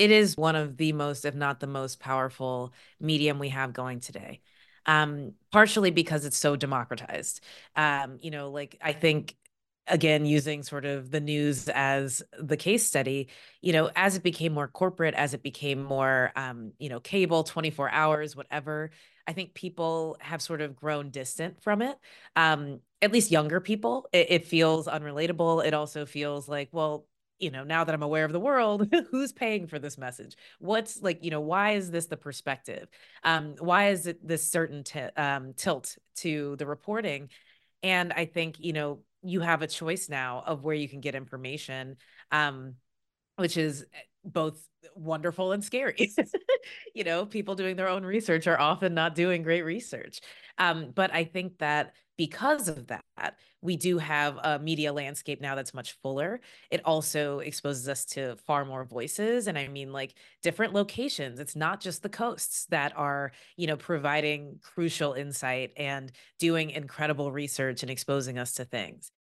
It is one of the most, if not the most powerful medium we have going today. Partially because it's so democratized. Like I think again, using sort of the news as the case study, as it became more corporate, as it became more, cable, 24 hours, whatever, I think people have sort of grown distant from it. At least younger people, it feels unrelatable. It also feels like, well, now that I'm aware of the world, who's paying for this message? What's like, why is this the perspective? Why is it this certain tilt to the reporting? And I think, you have a choice now of where you can get information, um, which is both wonderful and scary. People doing their own research are often not doing great research. But I think that because of that, we do have a media landscape now that's much fuller. It also exposes us to far more voices. And I mean, like different locations. It's not just the coasts that are, providing crucial insight and doing incredible research and exposing us to things.